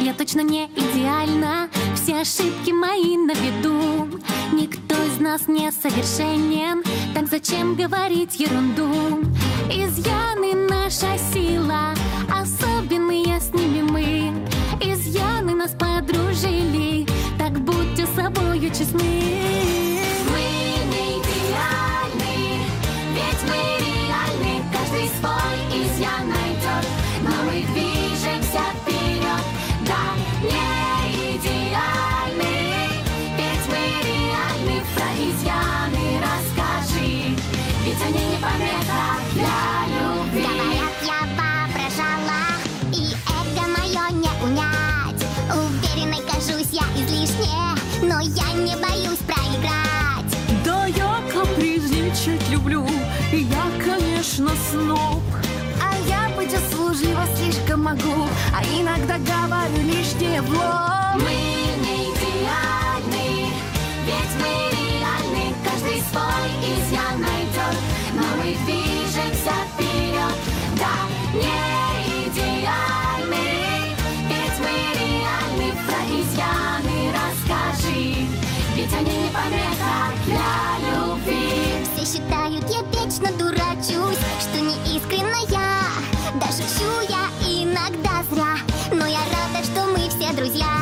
Я точно не идеальна, все ошибки мои на виду. Никто из нас не совершенен, так зачем говорить ерунду? Изъяны наша сила, особенные с ними мы. Изъяны нас подружили, так будьте собою честны. Мы не идеальны, ведь мы реальны. Каждый свой изъян найдет, но мы движемся вперед. Да, не идеальны, ведь мы реальны. Про изъяны расскажи, ведь они не помеха для любви. Говорят, я воображала, и эго мое не унять. Уверенной кажусь я излишне, но я не боюсь проиграть. Да я капризничать люблю, и я, конечно, сноб. А я быть услужлива слишком могу, а иногда говорю лишнее в лоб. Мы не идеальны, ведь мы реальны. Каждый свой изъян найдет, но мы движемся вперед. Да, не идеальны, ведь мы реальны. Про изъяны расскажи, ведь они не помеха для любви. Все считают, я вечно дурачусь, что не искренная. Да шучу я иногда зря, но я рада, что мы все друзья.